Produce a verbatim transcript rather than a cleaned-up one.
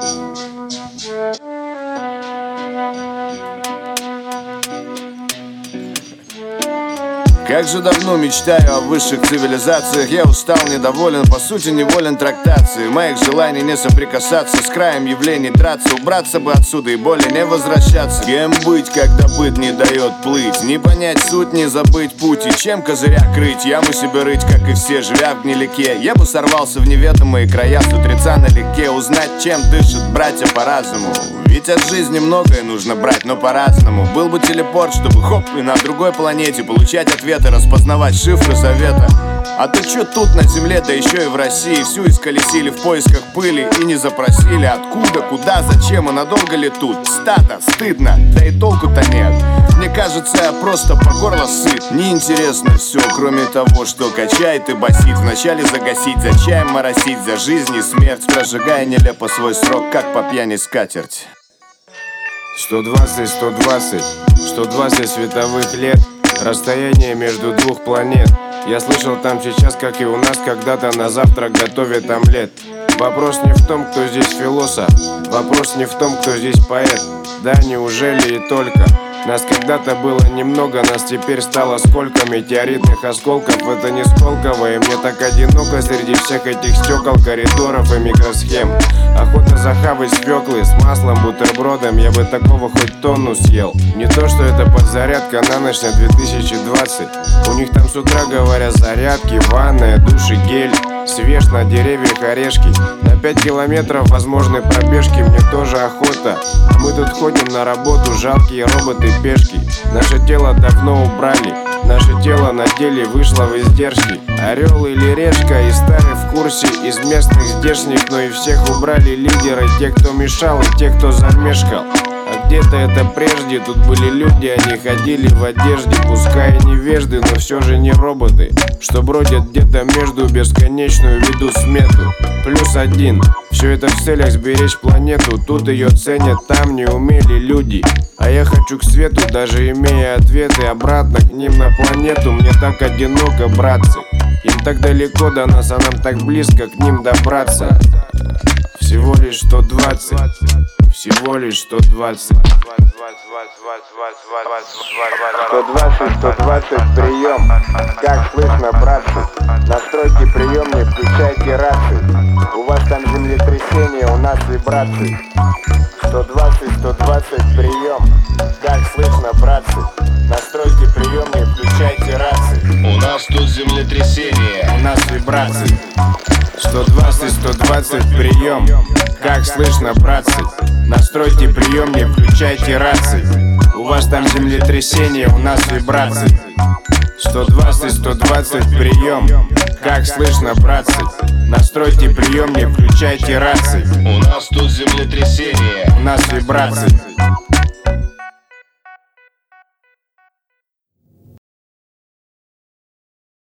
Как же давно мечтаю о высших цивилизациях. Я устал, недоволен, по сути неволен трактации моих желаний не соприкасаться с краем явлений, драться, убраться бы отсюда и более не возвращаться. Кем быть, когда быт не дает плыть? Не понять суть, не забыть путь. И чем козыря крыть? Яму себе рыть, как и все, живя в гнилике. Я бы сорвался в неведомые края с утреца налегке, узнать, чем дышат братья по разуму. Ведь от жизни многое нужно брать, но по-разному. Был бы телепорт, чтобы хоп, и на другой планете получать ответы, распознавать шифры завета. А то чё тут на земле, да еще и в России всю исколесили в поисках пыли и не запросили, откуда, куда, зачем и надолго ли тут. Стадо, стыдно, да и толку-то нет. Мне кажется, я просто по горло сыт. Неинтересно все, кроме того, что качает и басит. Вначале загасить, за чаем моросить, за жизнь и смерть, прожигая нелепо свой срок, как по пьяни скатерть. Сто двадцать, сто двадцать, сто двадцать световых лет. Расстояние между двух планет. Я слышал, там сейчас, как и у нас, когда-то на завтрак готовят омлет. Вопрос не в том, кто здесь философ. Вопрос не в том, кто здесь поэт. Да, неужели и только? Нас когда-то было немного, нас теперь стало сколько метеоритных осколков. Это не Сколково, и мне так одиноко среди всех этих стекол, коридоров и микросхем. Охота захавать свеклы с маслом, бутербродом, я бы такого хоть тонну съел. Не то, что это подзарядка на ночь на две тысячи двадцать. У них там с утра, говорят, зарядки, ванная, душ и гель. Свеж на деревьях орешки. На пять километров возможной пробежки мне тоже охота. А мы тут ходим на работу, жалкие роботы-пешки. Наше тело давно убрали, наше тело на деле вышло в издержки. Орел или решка, и старый в курсе из местных здешних, но и всех убрали лидеры, те, кто мешал, и те, кто замешкал. А где-то это прежде, тут были люди, они ходили в одежде, пускай и невежды, но все же не роботы, что бродят где-то между, бесконечную веду смету. Плюс один, все это в целях сберечь планету, тут ее ценят, там не умели люди. А я хочу к свету, даже имея ответы обратно к ним на планету. Мне так одиноко, братцы, им так далеко до нас, а нам так близко к ним добраться. Всего лишь сто двадцать, всего лишь сто двадцать. Сто двадцать, сто двадцать, прием. Как слышно, братцы? Настройки приемник, включайте рации. У вас там землетрясение, у нас вибрации. Сто двадцать, сто двадцать, прием. Как слышно, братцы? Настройки приемник, включайте рации. У нас тут землетрясение, у нас вибрации. Сто двадцать, сто двадцать, прием. Как слышно, братцы? Настройте приемник, включайте рации. У вас там землетрясение, у нас вибрации. Сто двадцать, сто двадцать, прием. Как слышно, братцы? Настройте приемник, включайте рации. У нас тут землетрясение, у нас вибрации.